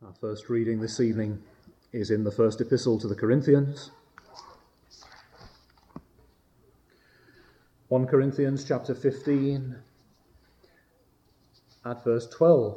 Our first reading this evening is in the first epistle to the Corinthians. 1 Corinthians chapter 15 at verse 12.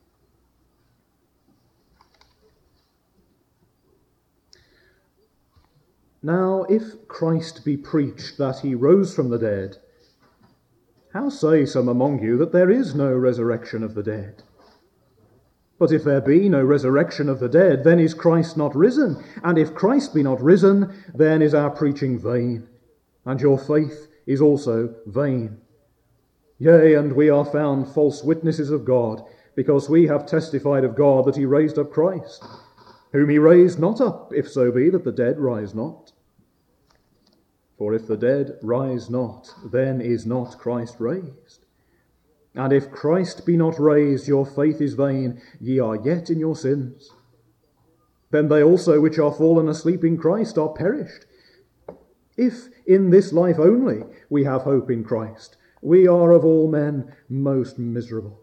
Now, if Christ be preached that he rose from the dead, how say some among you that there is no resurrection of the dead? But if there be no resurrection of the dead, then is Christ not risen? And if Christ be not risen, then is our preaching vain, and your faith is also vain. Yea, and we are found false witnesses of God, because we have testified of God that he raised up Christ, whom he raised not up, if so be that the dead rise not. For if the dead rise not, then is not Christ raised. And if Christ be not raised, your faith is vain, ye are yet in your sins. Then they also which are fallen asleep in Christ are perished. If in this life only we have hope in Christ, we are of all men most miserable.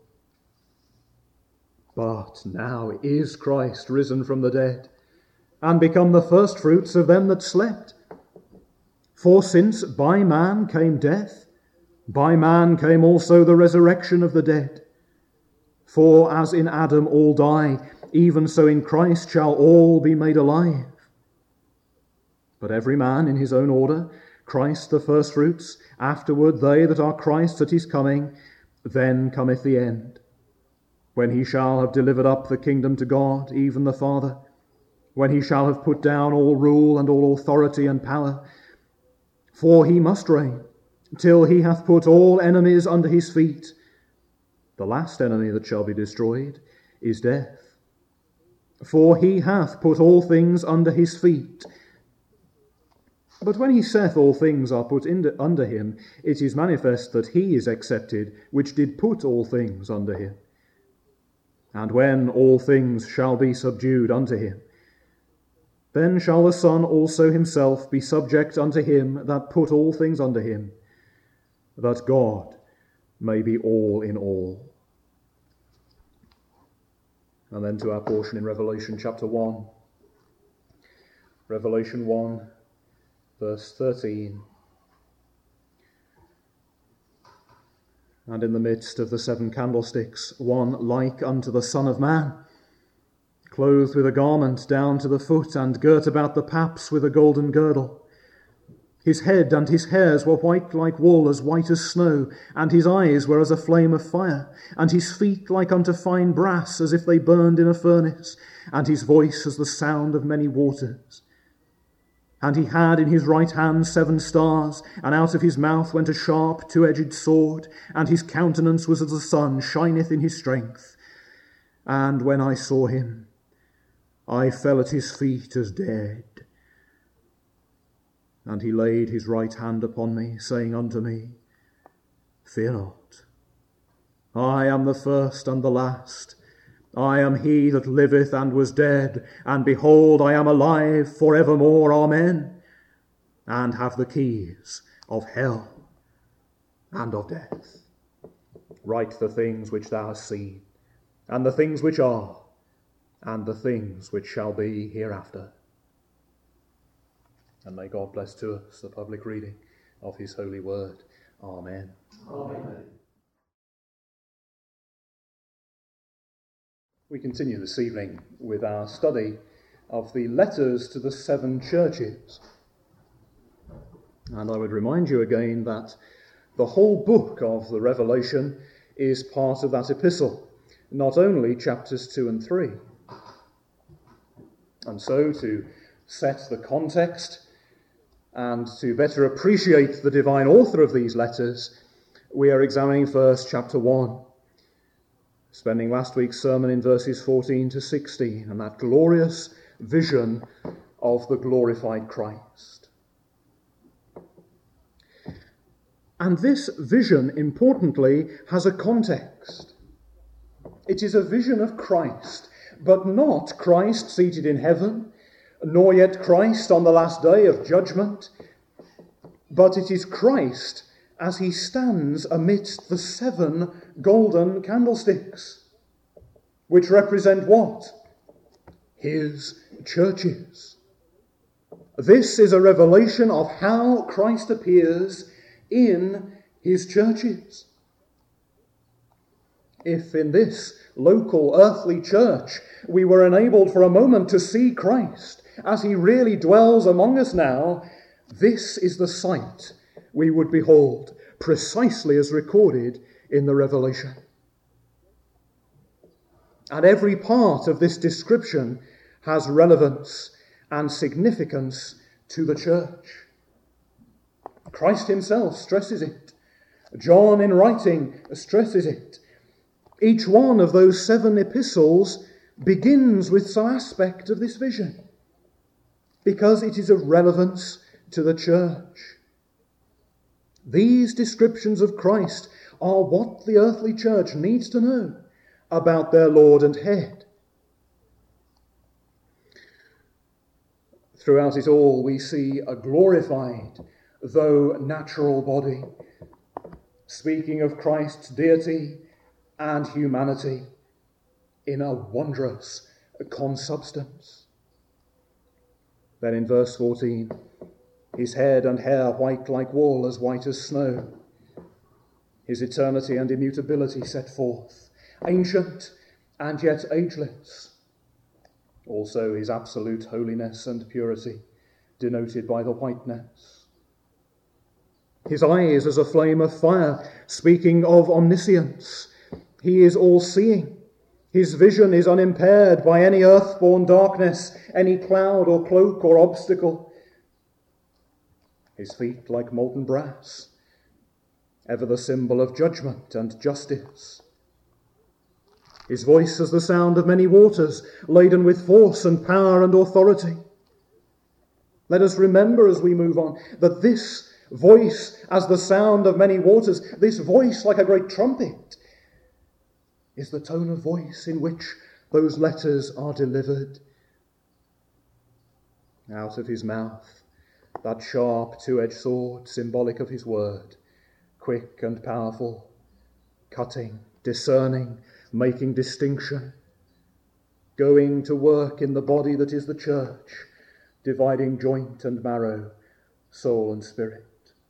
But now is Christ risen from the dead, and become the firstfruits of them that slept. For since by man came death, by man came also the resurrection of the dead. For as in Adam all die, even so in Christ shall all be made alive. But every man in his own order, Christ the firstfruits, afterward they that are Christ's at his coming, then cometh the end, when he shall have delivered up the kingdom to God, even the Father, when he shall have put down all rule and all authority and power. For he must reign, till he hath put all enemies under his feet. The last enemy that shall be destroyed is death. For he hath put all things under his feet. But when he saith all things are put under him, it is manifest that he is accepted, which did put all things under him. And when all things shall be subdued unto him, then shall the Son also himself be subject unto him that put all things under him, that God may be all in all. And then to our portion in Revelation chapter 1. Revelation 1, verse 13. And in the midst of the 7 candlesticks, one like unto the Son of Man, clothed with a garment down to the foot, and girt about the paps with a golden girdle. His head and his hairs were white like wool, as white as snow, and his eyes were as a flame of fire, and his feet like unto fine brass, as if they burned in a furnace, and his voice as the sound of many waters. And he had in his right hand 7 stars, and out of his mouth went a sharp 2-edged sword, and his countenance was as the sun shineth in his strength. And when I saw him, I fell at his feet as dead. And he laid his right hand upon me, saying unto me, Fear not, I am the first and the last. I am he that liveth and was dead, and behold, I am alive for evermore, amen, and have the keys of hell and of death. Write the things which thou hast seen, and the things which are, and the things which shall be hereafter. And may God bless to us the public reading of his holy word. Amen. Amen. We continue this evening with our study of the letters to the 7 churches. And I would remind you again that the whole book of the Revelation is part of that epistle, not only chapters 2 and 3. And so, to set the context and to better appreciate the divine author of these letters, we are examining first chapter 1, spending last week's sermon in verses 14 to 16, and that glorious vision of the glorified Christ. And this vision, importantly, has a context. It is a vision of Christ, but not Christ seated in heaven, nor yet Christ on the last day of judgment, but it is Christ as he stands amidst the 7 golden candlesticks, which represent what? his churches. This is a revelation of how Christ appears in his churches. If in this local earthly church we were enabled for a moment to see Christ as he really dwells among us now, this is the sight we would behold, precisely as recorded in the Revelation. And every part of this description has relevance and significance to the church. Christ himself stresses it. John, in writing, stresses it. Each one of those 7 epistles begins with some aspect of this vision, because it is of relevance to the church. These descriptions of Christ are what the earthly church needs to know about their Lord and Head. Throughout it all, we see a glorified, though natural body, speaking of Christ's deity and humanity in a wondrous consubstance. Then in verse 14, his head and hair white like wool, as white as snow. His eternity and immutability set forth, ancient and yet ageless. Also his absolute holiness and purity, denoted by the whiteness. His eyes as a flame of fire, speaking of omniscience. He is all-seeing. His vision is unimpaired by any earth-born darkness, any cloud or cloak or obstacle. His feet like molten brass, ever the symbol of judgment and justice. His voice as the sound of many waters, laden with force and power and authority. Let us remember as we move on that this voice as the sound of many waters, this voice like a great trumpet, is the tone of voice in which those letters are delivered. Out of his mouth, that sharp two-edged sword, symbolic of his word, quick and powerful, cutting, discerning, making distinction, going to work in the body that is the church, dividing joint and marrow, soul and spirit.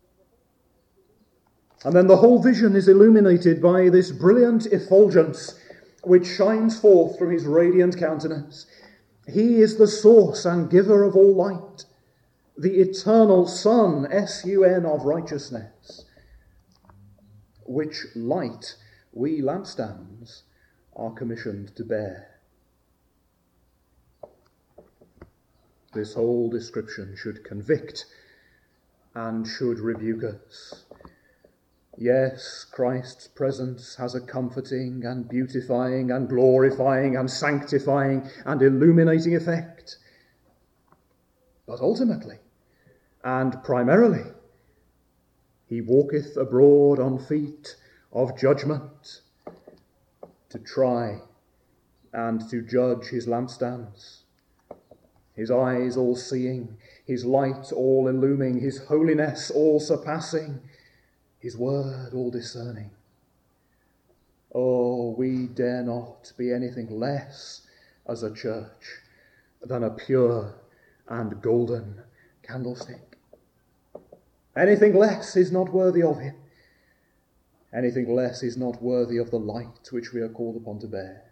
And then the whole vision is illuminated by this brilliant effulgence which shines forth from his radiant countenance. He is the source and giver of all light, the eternal Sun, S-U-N, of righteousness, which light we lampstands are commissioned to bear. This whole description should convict and should rebuke us. Yes, Christ's presence has a comforting and beautifying and glorifying and sanctifying and illuminating effect. But ultimately, and primarily, he walketh abroad on feet of judgment, to try and to judge his lampstands, his eyes all seeing, his light all illuming, his holiness all surpassing, his word all discerning. Oh, we dare not be anything less as a church than a pure and golden candlestick. Anything less is not worthy of him. Anything less is not worthy of the light which we are called upon to bear.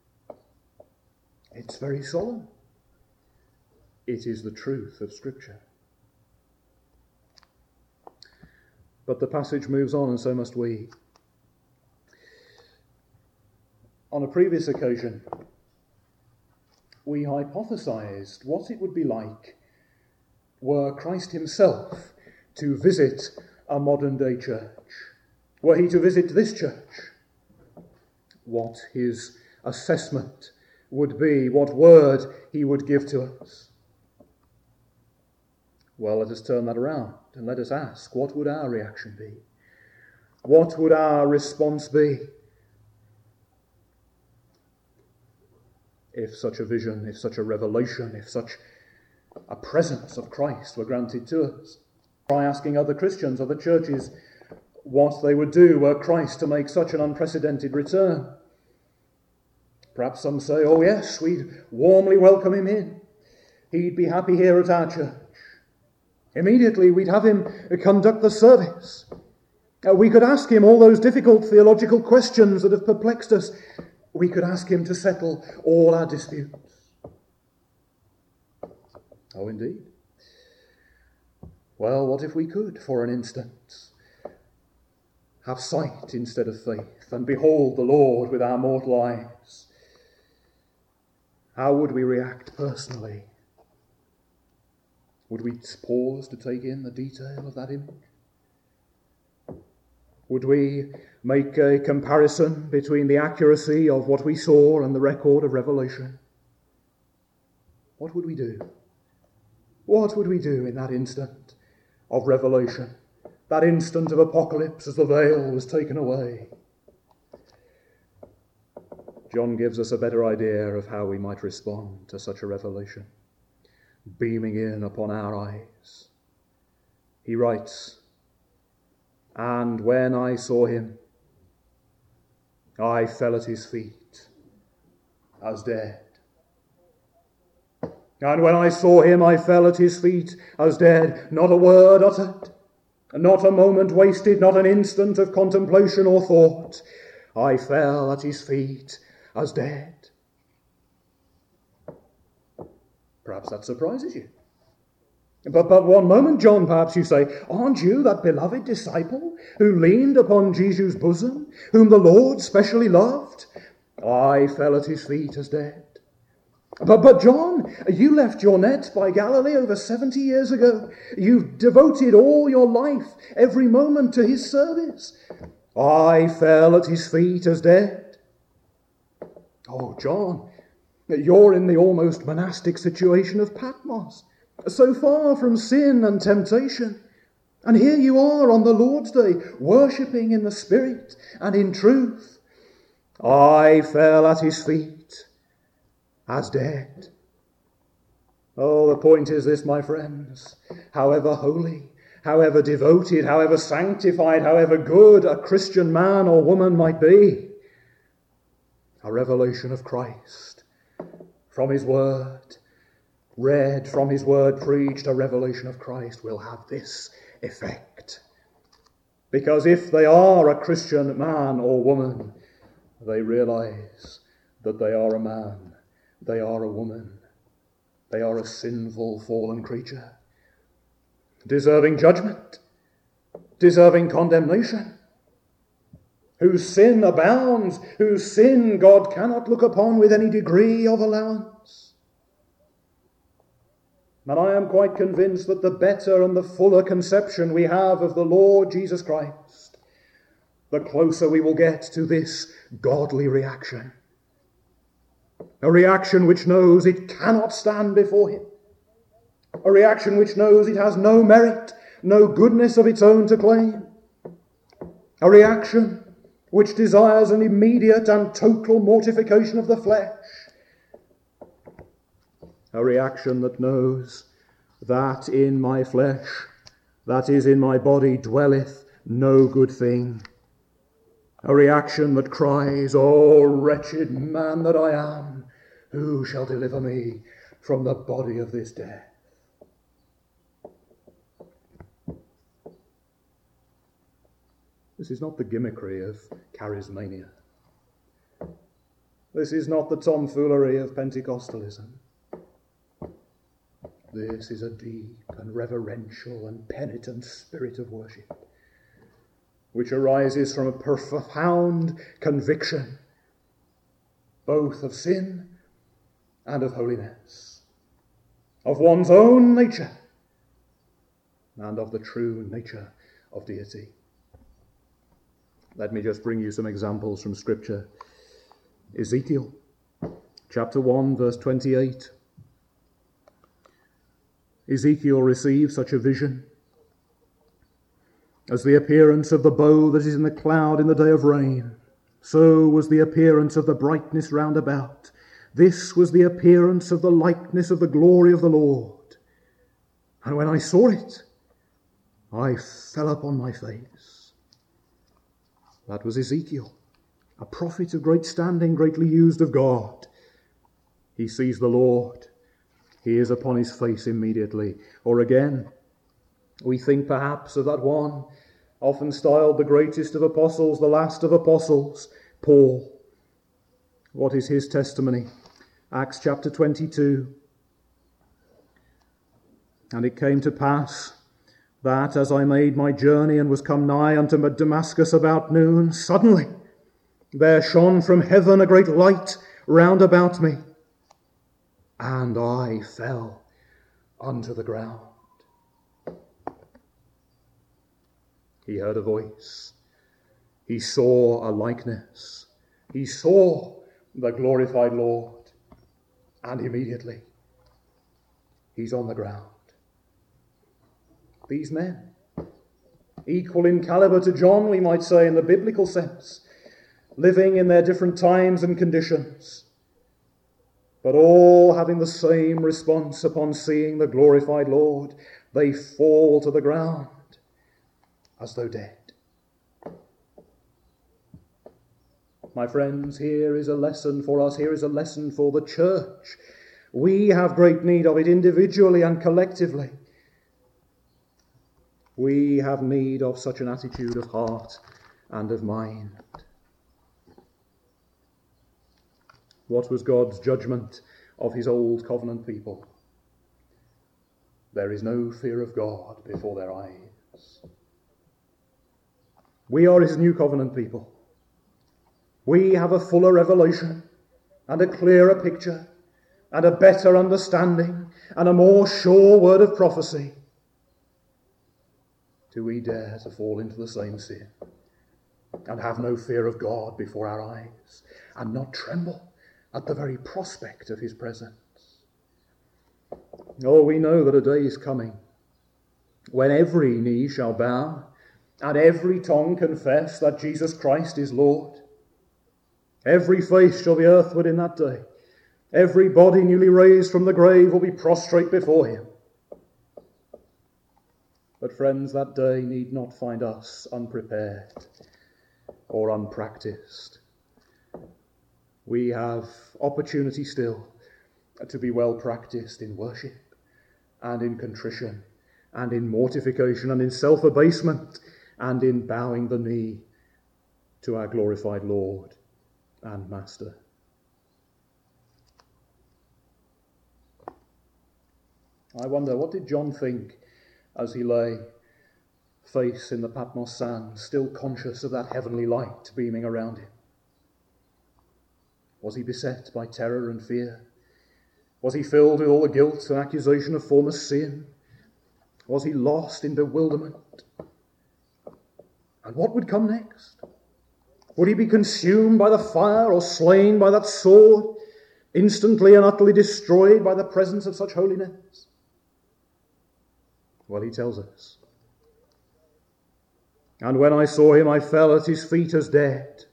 It's very solemn. It is the truth of Scripture. But the passage moves on, and so must we. On a previous occasion, we hypothesized what it would be like were Christ himself to visit a modern-day church. Were he to visit this church, what his assessment would be, what word he would give to us. Well, let us turn that around and let us ask, what would our reaction be? What would our response be if such a vision, if such a revelation, if such a presence of Christ were granted to us? By asking other Christians, other churches, what they would do were Christ to make such an unprecedented return. Perhaps some say, oh yes, we'd warmly welcome him in. He'd be happy here at our church. Immediately we'd have him conduct the service. We could ask him all those difficult theological questions that have perplexed us. We could ask him to settle all our disputes. Oh, indeed. Well, what if we could, for an instant, have sight instead of faith and behold the Lord with our mortal eyes? How would we react personally? Would we pause to take in the detail of that image? Would we make a comparison between the accuracy of what we saw and the record of Revelation? What would we do? What would we do in that instant of revelation, that instant of apocalypse as the veil was taken away? John gives us a better idea of how we might respond to such a revelation, beaming in upon our eyes. He writes, "And when I saw him, I fell at his feet as dead." And when I saw him, I fell at his feet as dead. Not a word uttered, not a moment wasted, not an instant of contemplation or thought. I fell at his feet as dead. Perhaps that surprises you. But one moment, John, perhaps you say, aren't you that beloved disciple who leaned upon Jesus' bosom, whom the Lord specially loved? I fell at his feet as dead. But John, you left your nets by Galilee over 70 years ago. You've devoted all your life, every moment, to his service. I fell at his feet as dead. Oh, John, you're in the almost monastic situation of Patmos, so far from sin and temptation. And here you are on the Lord's Day, worshipping in the Spirit and in truth. I fell at his feet as dead. Oh, the point is this, my friends. However holy, however devoted, however sanctified, however good a Christian man or woman might be, a revelation of Christ from his word, read from his word, preached, a revelation of Christ will have this effect. Because if they are a Christian man or woman, they realize that they are a man, they are a woman, they are a sinful, fallen creature, deserving judgment, deserving condemnation, whose sin abounds, whose sin God cannot look upon with any degree of allowance. And I am quite convinced that the better and the fuller conception we have of the Lord Jesus Christ, the closer we will get to this godly reaction. A reaction which knows it cannot stand before him. A reaction which knows it has no merit, no goodness of its own to claim. A reaction which desires an immediate and total mortification of the flesh. A reaction that knows that in my flesh, that is in my body, dwelleth no good thing. A reaction that cries, "O wretched man that I am, who shall deliver me from the body of this death?" This is not the gimmickry of charismania. This is not the tomfoolery of Pentecostalism. This is a deep and reverential and penitent spirit of worship, which arises from a profound conviction both of sin and of holiness, of one's own nature and of the true nature of deity. Let me just bring you some examples from Scripture. Ezekiel, chapter 1, verse 28. Ezekiel receives such a vision as the appearance of the bow that is in the cloud in the day of rain. So was the appearance of the brightness round about. This was the appearance of the likeness of the glory of the Lord. And when I saw it, I fell upon my face. That was Ezekiel. a prophet of great standing, greatly used of God. He sees the Lord. He is upon his face immediately. Or again, we think perhaps of that one, often styled the greatest of apostles, the last of apostles, Paul. What is his testimony? Acts chapter 22. And it came to pass that as I made my journey and was come nigh unto Damascus about noon, suddenly there shone from heaven a great light round about me, and I fell unto the ground. He heard a voice. He saw a likeness. He saw the glorified Lord. And immediately he's on the ground. These men, equal in caliber to John, we might say, in the biblical sense, living in their different times and conditions, but all having the same response upon seeing the glorified Lord. They fall to the ground as though dead. My friends, here is a lesson for us. Here is a lesson for the church. We have great need of it individually and collectively. We have need of such an attitude of heart and of mind. What was God's judgment of his old covenant people? There is no fear of God before their eyes. We are his new covenant people. We have a fuller revelation and a clearer picture and a better understanding and a more sure word of prophecy. Do we dare to fall into the same sin and have no fear of God before our eyes and not tremble at the very prospect of his presence? Oh, we know that a day is coming when every knee shall bow and every tongue confess that Jesus Christ is Lord. Every face shall be earthward in that day. Every body newly raised from the grave will be prostrate before him. But friends, that day need not find us unprepared or unpracticed. We have opportunity still to be well practiced in worship and in contrition and in mortification and in self-abasement and in bowing the knee to our glorified Lord and Master. I wonder, what did John think as he lay, face in the Patmos sands, still conscious of that heavenly light beaming around him? Was he beset by terror and fear? Was he filled with all the guilt and accusation of former sin? Was he lost in bewilderment? And what would come next? Would he be consumed by the fire or slain by that sword, instantly and utterly destroyed by the presence of such holiness? Well, he tells us, and when I saw him, I fell at his feet as dead.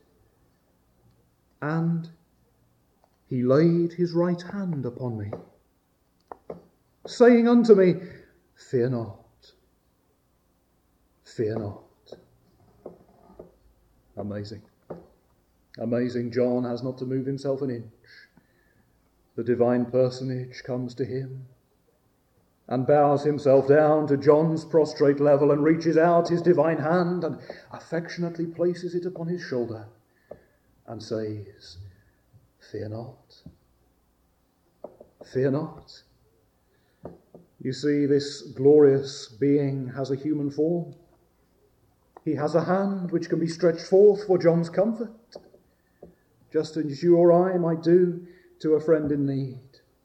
And he laid his right hand upon me, saying unto me, Fear not, fear not. Amazing. Amazing. John has not to move himself an inch. The divine personage comes to him and bows himself down to John's prostrate level and reaches out his divine hand and affectionately places it upon his shoulder and says, Fear not. Fear not. You see, this glorious being has a human form. He has a hand which can be stretched forth for John's comfort, just as you or I might do to a friend in need.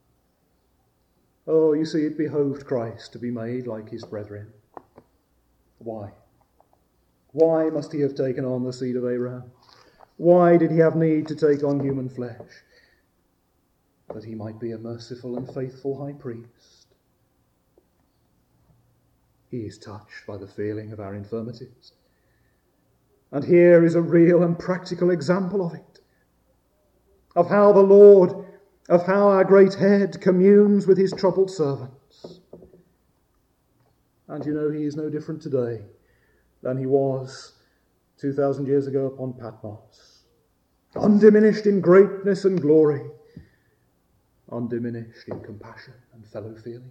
Oh, you see, it behoved Christ to be made like his brethren. Why? Why must he have taken on the seed of Abraham? Why did he have need to take on human flesh? That he might be a merciful and faithful high priest. He is touched by the feeling of our infirmities. And here is a real and practical example of it. Of how the Lord, of how our great head communes with his troubled servants. And you know, he is no different today than he was 2,000 years ago upon Patmos. undiminished in greatness and glory, undiminished in compassion and fellow feeling.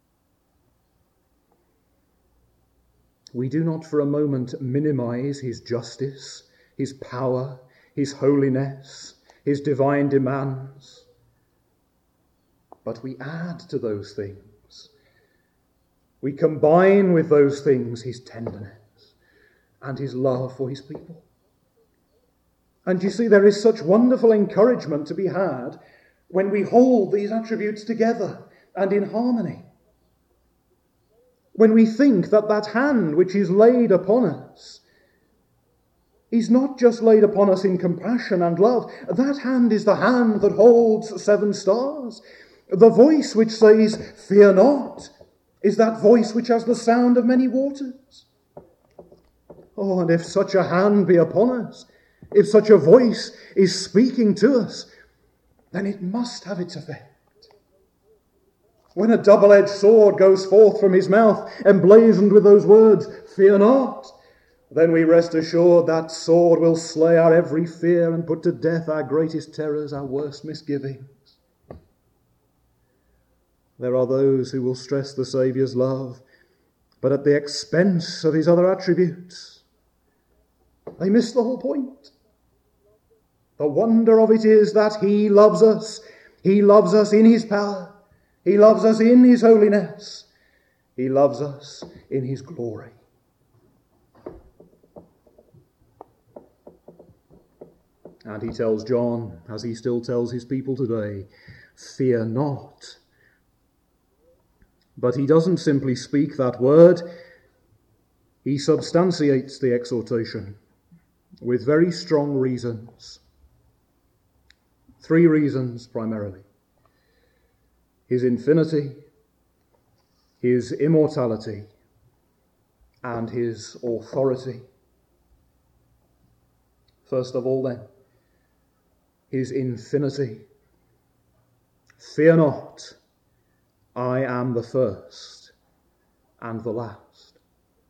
We do not for a moment minimize his justice, his power, his holiness, his divine demands, but we add to those things. We combine with those things his tenderness and his love for his people. And you see, there is such wonderful encouragement to be had when we hold these attributes together and in harmony. When we think that that hand which is laid upon us is not just laid upon us in compassion and love. That hand is the hand that holds 7 stars. The voice which says, "Fear not," is that voice which has the sound of many waters. Oh, and if such a hand be upon us, if such a voice is speaking to us, then it must have its effect. When a double-edged sword goes forth from his mouth, emblazoned with those words, "Fear not," then we rest assured that sword will slay our every fear and put to death our greatest terrors, our worst misgivings. There are those who will stress the Saviour's love, but at the expense of his other attributes. They miss the whole point. The wonder of it is that he loves us. He loves us in his power. He loves us in his holiness. He loves us in his glory. And he tells John, as he still tells his people today, "Fear not." But he doesn't simply speak that word. He substantiates the exhortation with very strong reasons. 3 reasons primarily: his infinity, his immortality, and his authority. First of all then, his infinity. Fear not, I am the first and the last.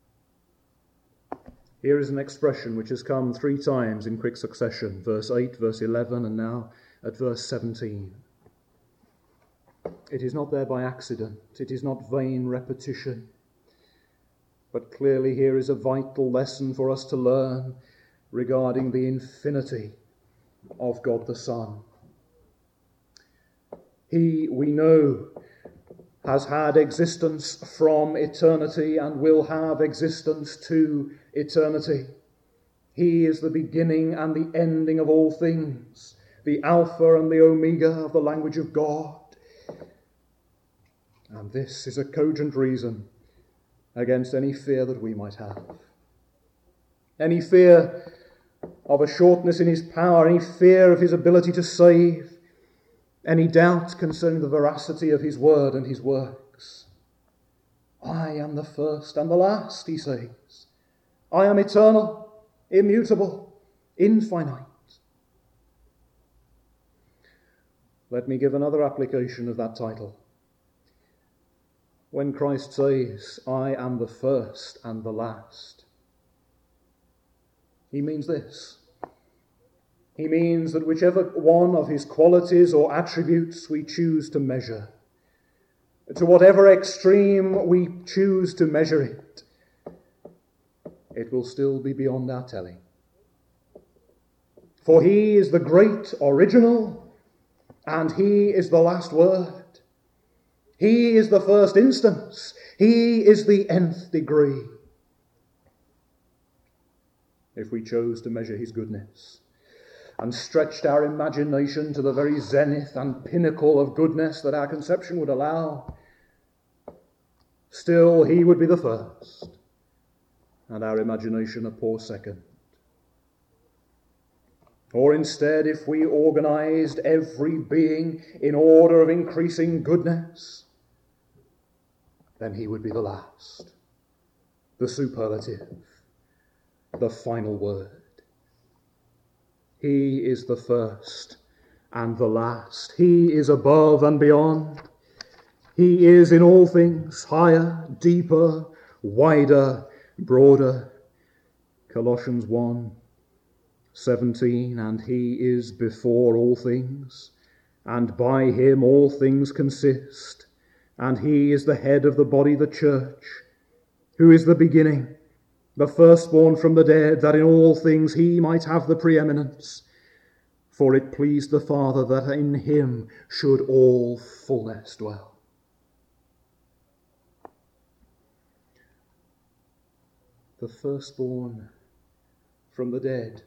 Here is an expression which has come 3 times in quick succession, verse 8, verse 11, and now at verse 17. It is not there by accident. It is not vain repetition. But clearly here is a vital lesson for us to learn regarding the infinity of God the Son. He, we know, has had existence from eternity and will have existence to eternity. He is the beginning and the ending of all things, the Alpha and the Omega of the language of God. And this is a cogent reason against any fear that we might have. Any fear of a shortness in his power, any fear of his ability to save, any doubt concerning the veracity of his word and his works. I am the first and the last, he says. I am eternal, immutable, infinite. Let me give another application of that title. When Christ says, I am the first and the last, he means this. He means that whichever one of his qualities or attributes we choose to measure, to whatever extreme we choose to measure it, it will still be beyond our telling. For he is the great original, and he is the last word. He is the first instance. He is the nth degree. If we chose to measure his goodness and stretched our imagination to the very zenith and pinnacle of goodness that our conception would allow, still he would be the first, and our imagination a poor second. Or instead, if we organized every being in order of increasing goodness, then he would be the last, the superlative, the final word. He is the first and the last. He is above and beyond. He is in all things higher, deeper, wider, broader. Colossians 1 17, and he is before all things, and by him all things consist, and he is the head of the body, the church, who is the beginning, the firstborn from the dead, that in all things he might have the preeminence. For it pleased the Father that in him should all fullness dwell. The firstborn from the dead.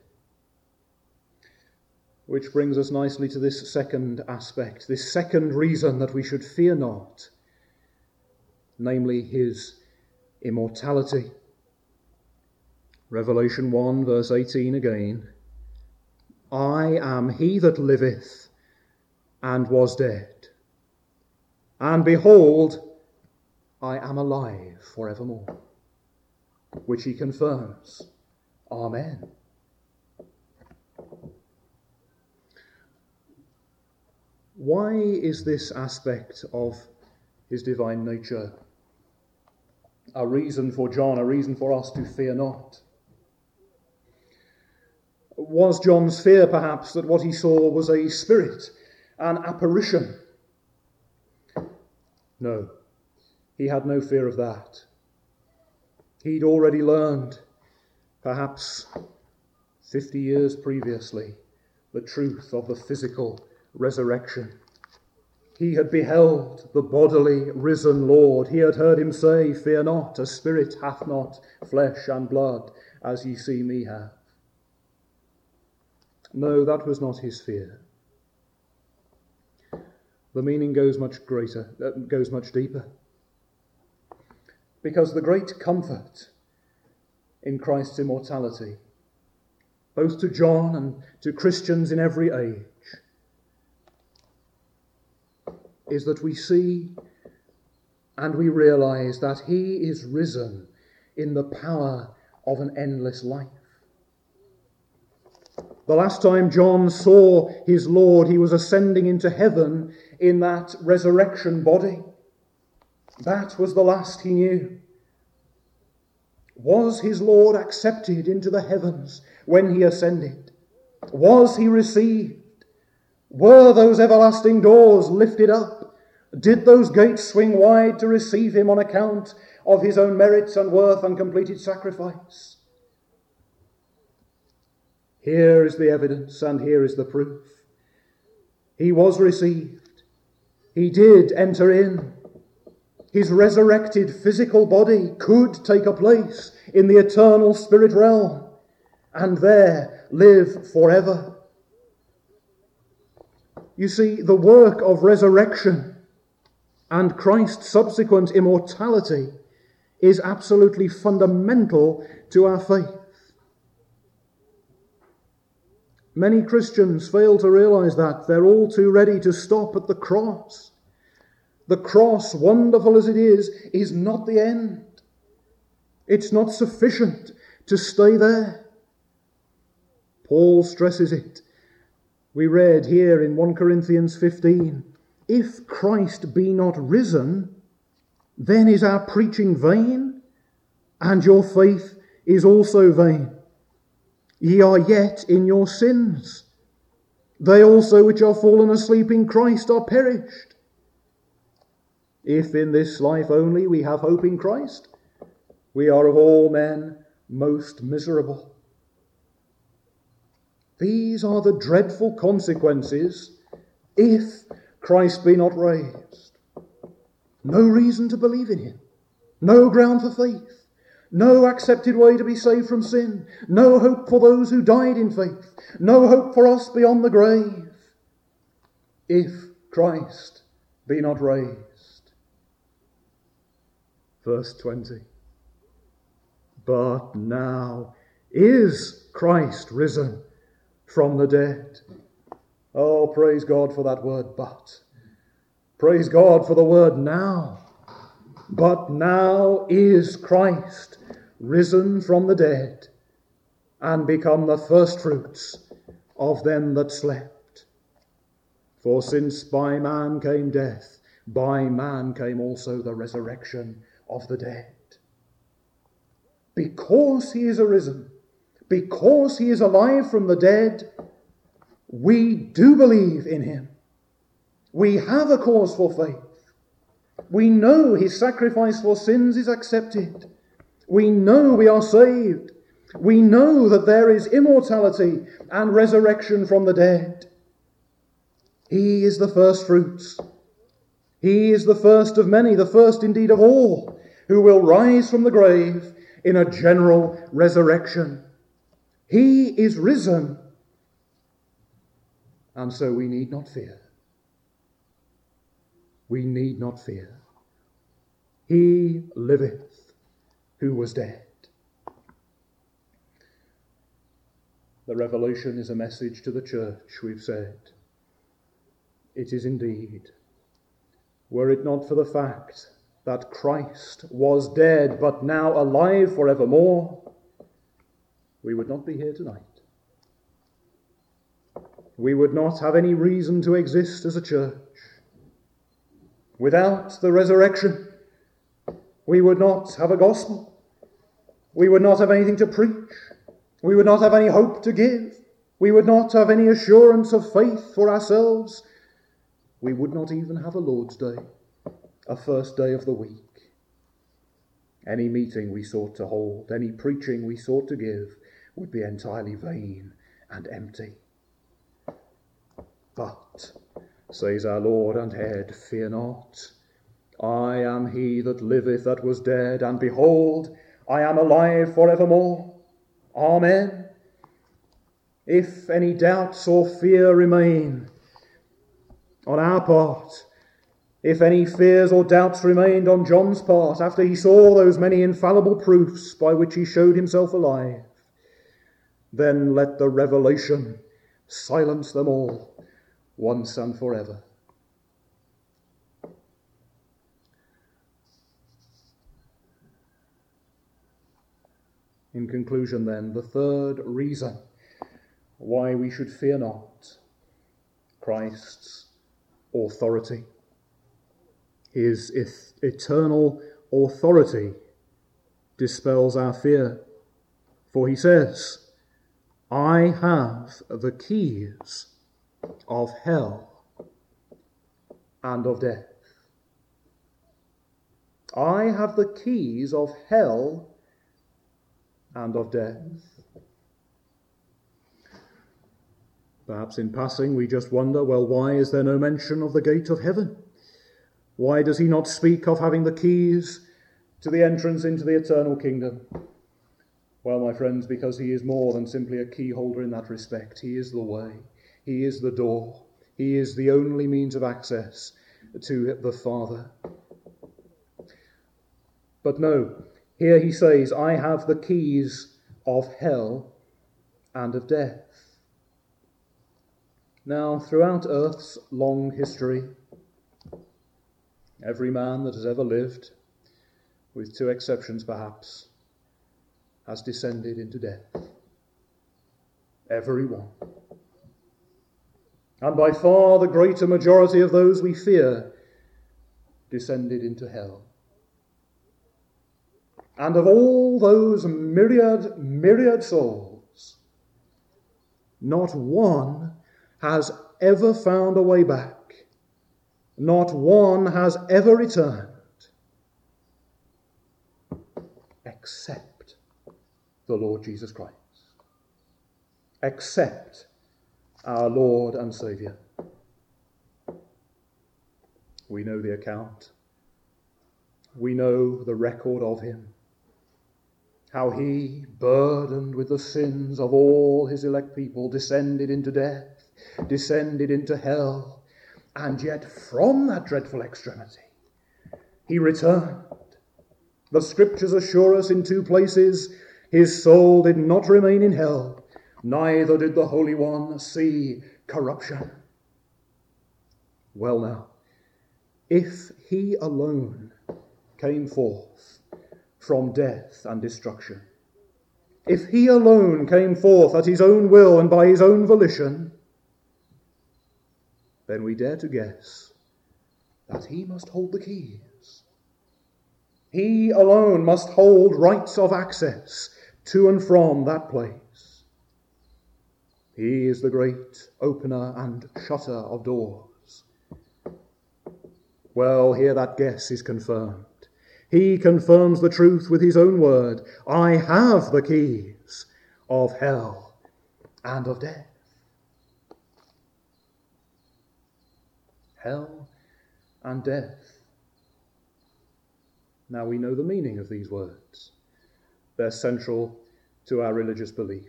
Which brings us nicely to this second aspect, this second reason that we should fear not, namely his immortality. Revelation 1 verse 18 again. I am he that liveth and was dead, and behold, I am alive forevermore. Which he confirms. Amen. Why is this aspect of his divine nature a reason for John, a reason for us to fear not? Was John's fear perhaps that what he saw was a spirit, an apparition? No, he had no fear of that. He'd already learned, perhaps 50 years previously, the truth of the physical resurrection. He had beheld the bodily risen Lord. He had heard him say, "Fear not, a spirit hath not flesh and blood, as ye see me have." No, that was not his fear. The meaning goes much deeper. Because the great comfort in Christ's immortality, both to John and to Christians in every age, is that we see and we realize that he is risen in the power of an endless life. The last time John saw his Lord, he was ascending into heaven in that resurrection body. That was the last he knew. Was his Lord accepted into the heavens when he ascended? Was he received? Were those everlasting doors lifted up? Did those gates swing wide to receive him on account of his own merits and worth and completed sacrifice? Here is the evidence and here is the proof. He was received. He did enter in. His resurrected physical body could take a place in the eternal spirit realm and there live forever. You see, the work of resurrection and Christ's subsequent immortality is absolutely fundamental to our faith. Many Christians fail to realize that. They're all too ready to stop at the cross. The cross, wonderful as it is not the end. It's not sufficient to stay there. Paul stresses it. We read here in 1 Corinthians 15, if Christ be not risen, then is our preaching vain, and your faith is also vain. Ye are yet in your sins. They also which are fallen asleep in Christ are perished. If in this life only we have hope in Christ, we are of all men most miserable. These are the dreadful consequences if Christ be not raised. No reason to believe in him. No ground for faith. No accepted way to be saved from sin. No hope for those who died in faith. No hope for us beyond the grave. If Christ be not raised. Verse 20. But now is Christ risen from the dead. Oh, praise God for that word, but. Praise God for the word now. But now is Christ risen from the dead and become the firstfruits of them that slept. For since by man came death, by man came also the resurrection of the dead. Because he is arisen, because he is alive from the dead, we do believe in him. We have a cause for faith. We know his sacrifice for sins is accepted. We know we are saved. We know that there is immortality and resurrection from the dead. He is the first fruits. He is the first of many, the first indeed of all, who will rise from the grave in a general resurrection. He is risen, and so we need not fear. We need not fear. He liveth who was dead. The revelation is a message to the church, we've said. It is indeed. Were it not for the fact that Christ was dead but now alive forevermore, we would not be here tonight. We would not have any reason to exist as a church. Without the resurrection, we would not have a gospel. We would not have anything to preach. We would not have any hope to give. We would not have any assurance of faith for ourselves. We would not even have a Lord's Day, a first day of the week. Any meeting we sought to hold, any preaching we sought to give, would be entirely vain and empty. But, says our Lord and Head, fear not. I am he that liveth that was dead, and behold, I am alive forevermore. Amen. If any doubts or fear remain on our part, if any fears or doubts remained on John's part after he saw those many infallible proofs by which he showed himself alive, then let the revelation silence them all once and forever. In conclusion, then, the third reason why we should fear not: Christ's authority. His eternal authority dispels our fear. For he says, I have the keys of hell and of death. I have the keys of hell and of death. Perhaps in passing we just wonder, well, why is there no mention of the gate of heaven? Why does he not speak of having the keys to the entrance into the eternal kingdom? Well, my friends, because he is more than simply a key holder in that respect. He is the way. He is the door. He is the only means of access to the Father. But no, here he says, I have the keys of hell and of death. Now, throughout earth's long history, every man that has ever lived, with two exceptions perhaps, has descended into death. Every one. And by far the greater majority of those we fear descended into hell. And of all those myriad souls, not one has ever found a way back. Not one has ever returned, except the Lord Jesus Christ. Except our Lord and Saviour. We know the account. We know the record of him. How he, burdened with the sins of all his elect people, descended into death, descended into hell, and yet from that dreadful extremity he returned. The scriptures assure us in two places, his soul did not remain in hell, neither did the Holy One see corruption. Well now, if he alone came forth from death and destruction, if he alone came forth at his own will and by his own volition, then we dare to guess that he must hold the keys. He alone must hold rights of access to and from that place. He is the great opener and shutter of doors. Well, here that guess is confirmed. He confirms the truth with his own word. I have the keys of hell and of death. Hell and death. Now we know the meaning of these words. They're central to our religious belief.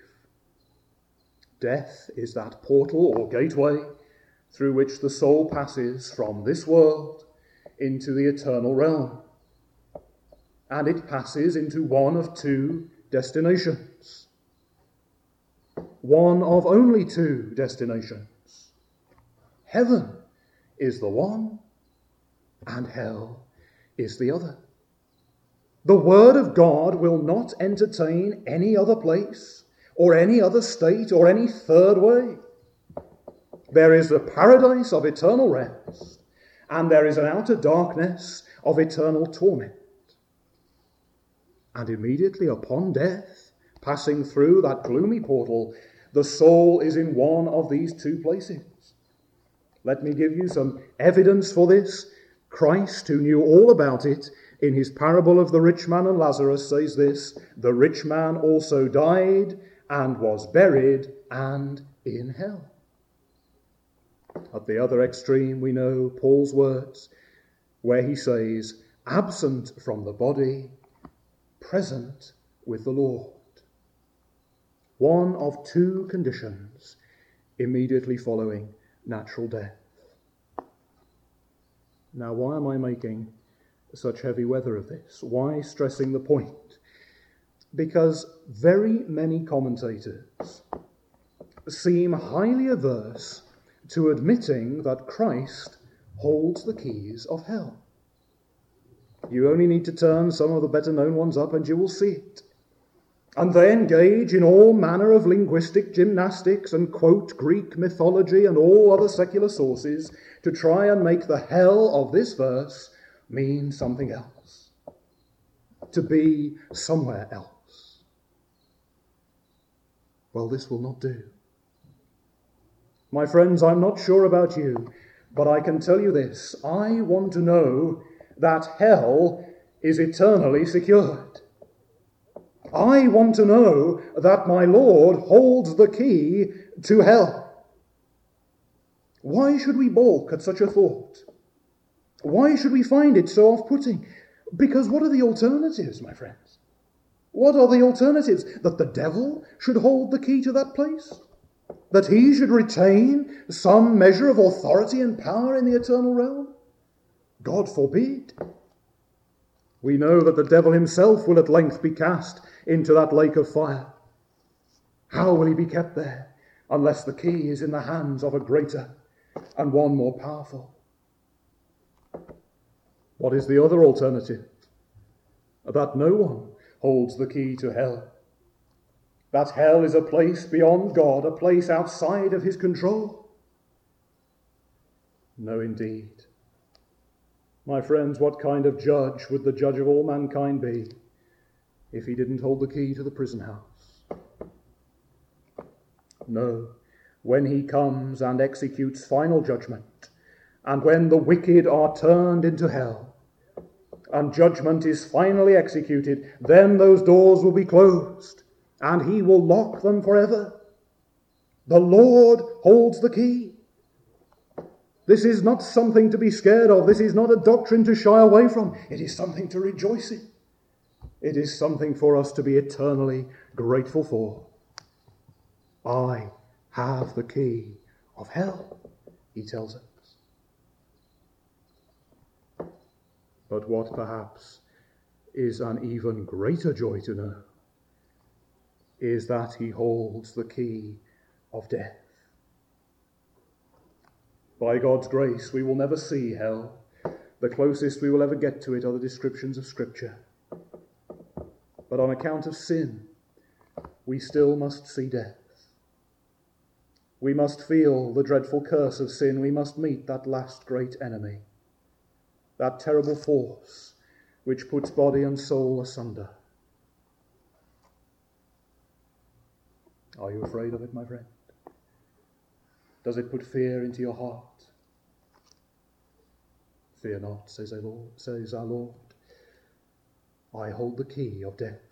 Death is that portal or gateway through which the soul passes from this world into the eternal realm. And it passes into one of two destinations. One of only two destinations. Heaven is the one, and hell is the other. The Word of God will not entertain any other place, or any other state, or any third way. There is the paradise of eternal rest, and there is an outer darkness of eternal torment. And immediately upon death, passing through that gloomy portal, the soul is in one of these two places. Let me give you some evidence for this. Christ, who knew all about it, in his parable of the rich man and Lazarus, says this: the rich man also died and was buried and in hell. At the other extreme, we know Paul's words, where he says, absent from the body, present with the Lord. One of two conditions immediately following natural death. Now, why am I making such heavy weather of this? Why stressing the point? Because very many commentators seem highly averse to admitting that Christ holds the keys of hell. You only need to turn some of the better known ones up and you will see it. And they engage in all manner of linguistic gymnastics and quote Greek mythology and all other secular sources to try and make the hell of this verse mean something else, to be somewhere else. Well, this will not do. My friends, I'm not sure about you, but I can tell you this. I want to know that hell is eternally secured. I want to know that my Lord holds the key to hell. Why should we balk at such a thought? Why should we find it so off-putting? Because what are the alternatives, my friends? What are the alternatives? That the devil should hold the key to that place? That he should retain some measure of authority and power in the eternal realm? God forbid. We know that the devil himself will at length be cast into that lake of fire. How will he be kept there unless the key is in the hands of a greater and one more powerful? What is the other alternative? That no one holds the key to hell. That hell is a place beyond God, a place outside of his control. No, indeed. My friends, what kind of judge would the judge of all mankind be if he didn't hold the key to the prison house? No, when he comes and executes final judgment, and when the wicked are turned into hell, and judgment is finally executed, then those doors will be closed, and he will lock them forever. The Lord holds the key. This is not something to be scared of. This is not a doctrine to shy away from. It is something to rejoice in. It is something for us to be eternally grateful for. I have the key of hell, he tells us. But what perhaps is an even greater joy to know is that he holds the key of death. By God's grace, we will never see hell. The closest we will ever get to it are the descriptions of Scripture. But on account of sin, we still must see death. We must feel the dreadful curse of sin. We must meet that last great enemy, that terrible force which puts body and soul asunder. Are you afraid of it, my friend? Does it put fear into your heart? Fear not, says our Lord. I hold the key of death.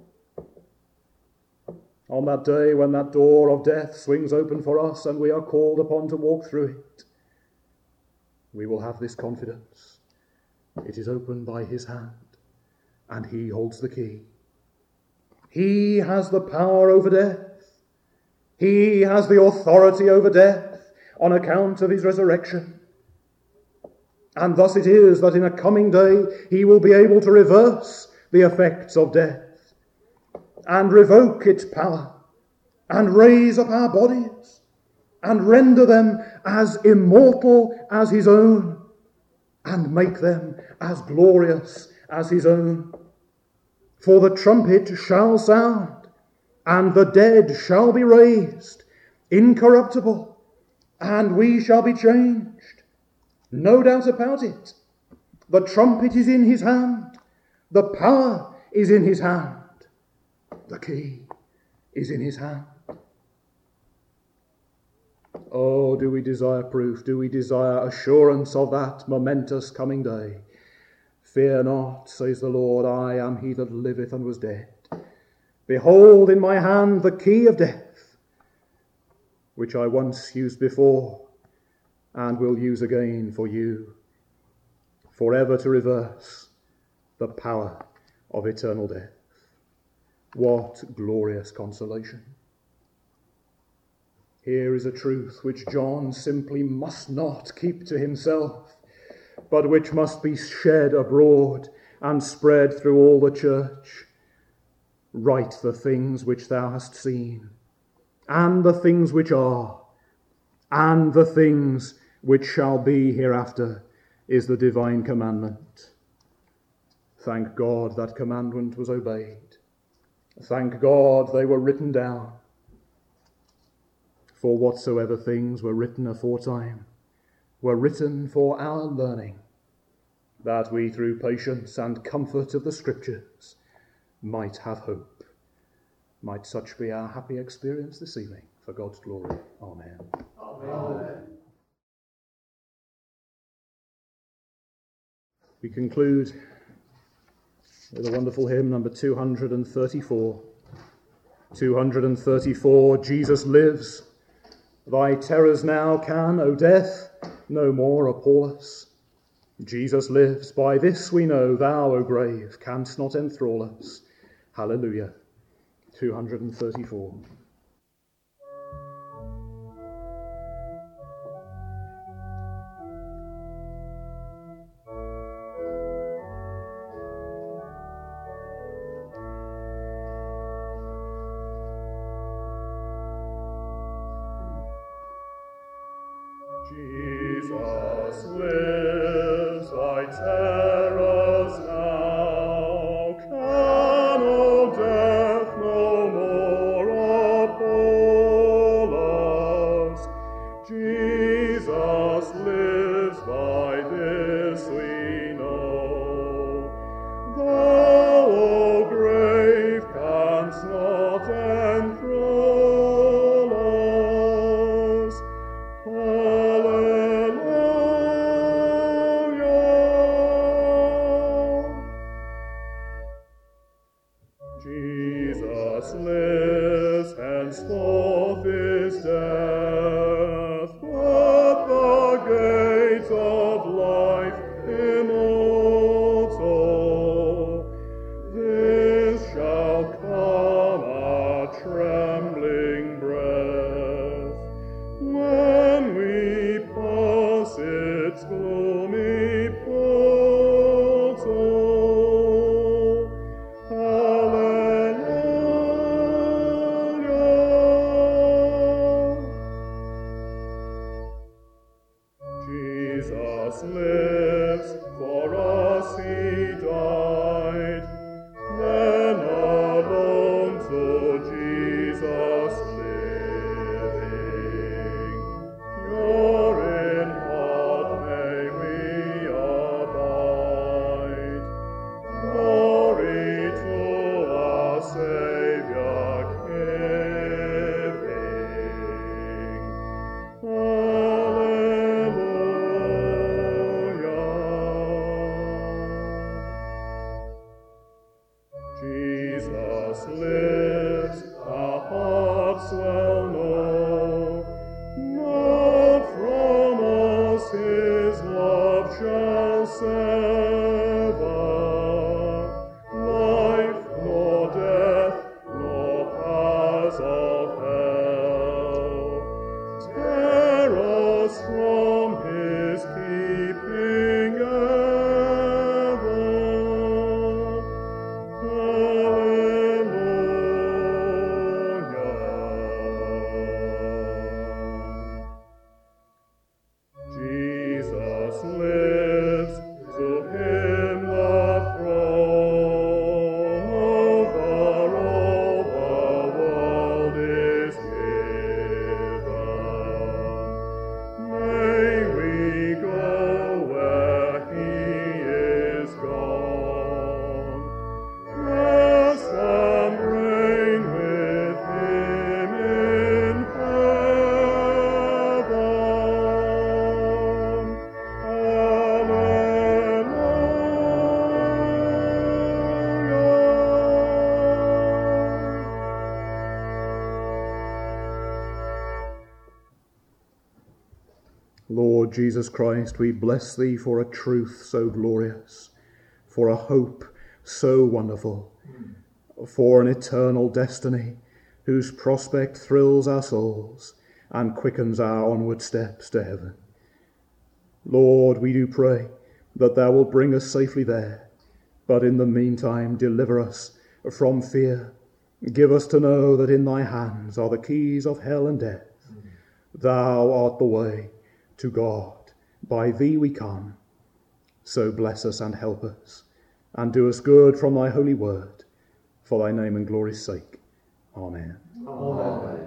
On that day when that door of death swings open for us and we are called upon to walk through it, we will have this confidence. It is opened by his hand, and he holds the key. He has the power over death. He has the authority over death on account of his resurrection. And thus it is that in a coming day he will be able to reverse the effects of death and revoke its power and raise up our bodies and render them as immortal as his own and make them as glorious as his own. For the trumpet shall sound, and the dead shall be raised, incorruptible, and we shall be changed. No doubt about it. The trumpet is in his hand. The power is in his hand. The key is in his hand. Oh, do we desire proof? Do we desire assurance of that momentous coming day? Fear not, says the Lord, I am he that liveth and was dead. Behold in my hand the key of death, which I once used before and will use again for you, forever to reverse the power of eternal death. What glorious consolation! Here is a truth which John simply must not keep to himself, but which must be shed abroad and spread through all the church. Write the things which thou hast seen, and the things which are, and the things which shall be hereafter, is the divine commandment. Thank God that commandment was obeyed. Thank God they were written down. For whatsoever things were written aforetime were written for our learning, that we through patience and comfort of the Scriptures might have hope. Might such be our happy experience this evening, for God's glory. Amen. Amen. We conclude with a wonderful hymn, number 234. 234, Jesus lives. Thy terrors now can, O death, no more appall us. Jesus lives, by this we know, thou, O grave, canst not enthrall us. Hallelujah. 234. Jesus lives, thy terrors now can, O death, no more appall us. Jesus lives, by this we know. Thou, O grave, canst not enthrall us. Jesus lives, henceforth is death, but the gates of life immortal. This shall come a trembling breath, when we pass its gloomy portal. Jesus lives, for us he died, then alone to Jesus living. Pure in heart may we abide. Glory to our Saviour giving. shall sever. Life nor death nor powers of hell tear us from his keeping ever. Hallelujah. Jesus lives, to him the throne over all the world is given. May we go where he is gone, rest and reign with him in heaven. Lord Jesus Christ, we bless thee for a truth so glorious, for a hope so wonderful, for an eternal destiny whose prospect thrills our souls and quickens our onward steps to heaven. Lord, we do pray that thou wilt bring us safely there, but in the meantime deliver us from fear. Give us to know that in thy hands are the keys of hell and death. Thou art the way to God. By thee we come. So bless us and help us, and do us good from thy holy word, for thy name and glory's sake. Amen. Amen.